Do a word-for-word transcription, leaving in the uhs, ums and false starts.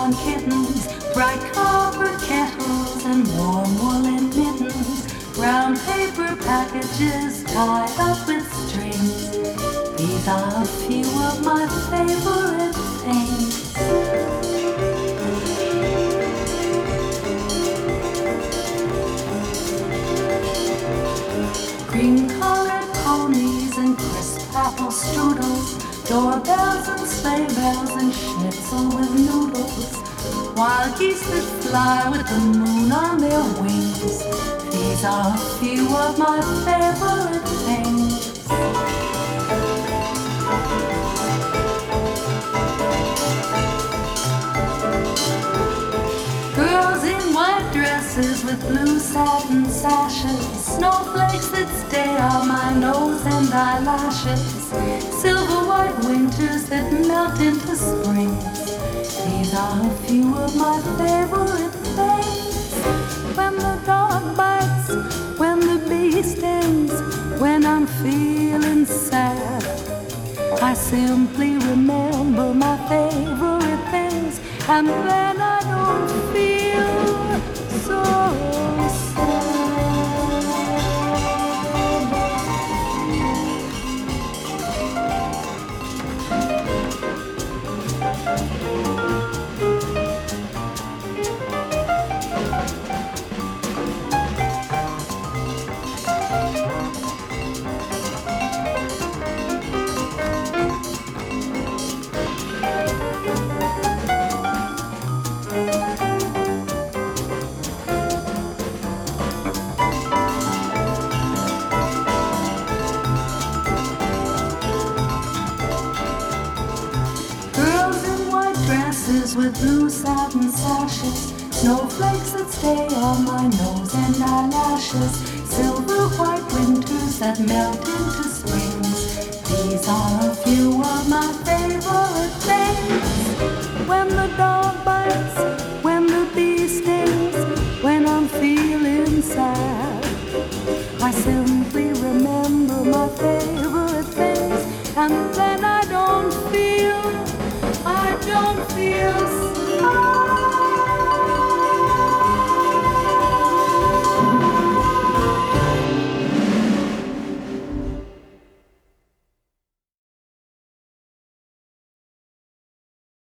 newborn kittens, bright copper kettles and warm woolen mittens, brown paper packages tied up with strings. These are a few of my favorite things. Green-colored ponies and crisp apple strudels, doorbells and sleigh bells and schnitzel with noodles, wild geese that fly with the moon on their wings. These are a few of my favorite things. Girls in white dresses with blue satin sashes, snowflakes that stay on my nose and eyelashes, silver white winters that melt into springs. These are a few of my favorite things. When the dog bites, when the bee stings, when I'm feeling sad, I simply remember my favorite things, and then I don't feel so sad. With blue satin sashes, snowflakes that stay on my nose and eyelashes, silver white winters that melt into springs. These are a few of my